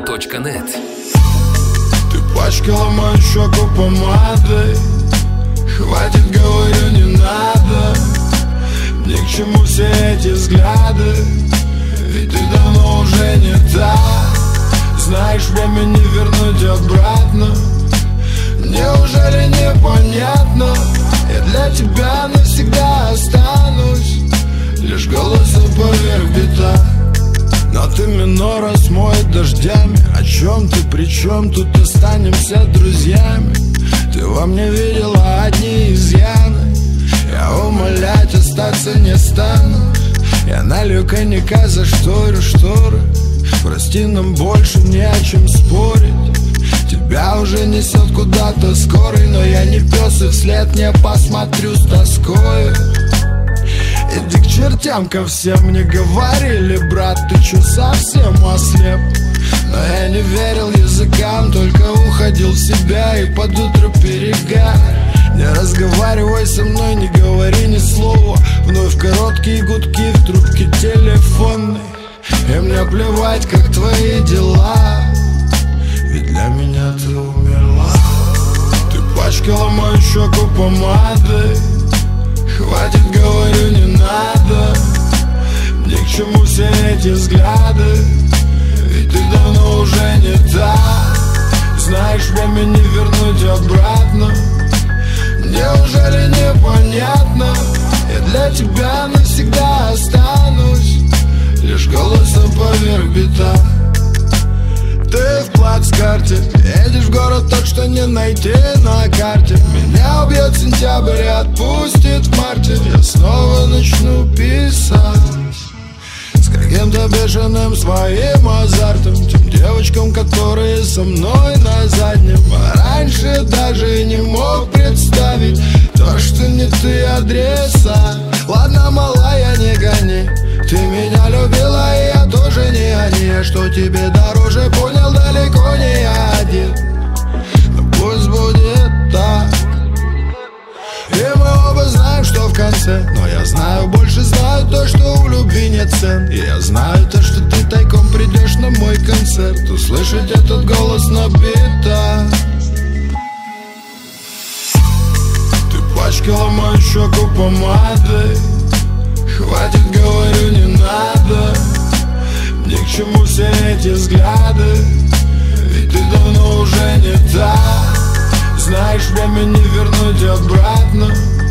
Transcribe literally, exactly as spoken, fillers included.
точка нет. Ты пачкала мою щеку помадой. Хватит, говорю, не надо. Ни к чему все эти взгляды, ведь ты давно уже не та. Знаешь, время не вернуть обратно. Неужели непонятно? Я для тебя навсегда останусь лишь голосом поверх бита. Но ты минора смоет дождями. О чем ты, при чем тут останемся друзьями? Ты во мне видела одни изъяны. Я умолять остаться не стану. Я налью коньяка, зашторю шторы. Прости, нам больше не о чем спорить. Тебя уже несет куда-то скорый, но я не пес и вслед не посмотрю с тоской. Иди к чертям ко всем, мне говорили: брат, ты чё, совсем ослеп? Но я не верил языкам, только уходил в себя и под утро перегар. Не разговаривай со мной, не говори ни слова. Вновь короткие гудки в трубке телефонной. И мне плевать, как твои дела, ведь для меня ты умерла. Ты пачкала мою щеку помадой. Хватит, говорю, не надо. Ни к чему все эти взгляды, ведь ты давно уже не та. Знаешь, время не вернуть обратно. Неужели непонятно? Я для тебя навсегда останусь лишь голосом поверх бита. Ты в плацкарте, едешь в город тот, что не найти на карте. Меня убьет сентябрь и отпустит в марте. Я снова начну писать с каким-то бешеным своим азартом, тем девочкам, которые со мной на заднем. А раньше даже и не мог представить то, что не ты адреса. Ладно, малая, не гони. Ты меня любила, и я тоже не они. Что тебе дороже, понял, далеко не я один. Но пусть будет так. И мы оба знаем, что в конце. Но я знаю, больше знаю то, что у любви нет цен. И я знаю то, что ты тайком придешь на мой концерт. Услышать этот голос на битах. Ты пачкала мою щеку помадой. Хватит, говорю, не надо. Ни к чему все эти взгляды, ведь ты давно уже не та. Знаешь, время не вернуть обратно.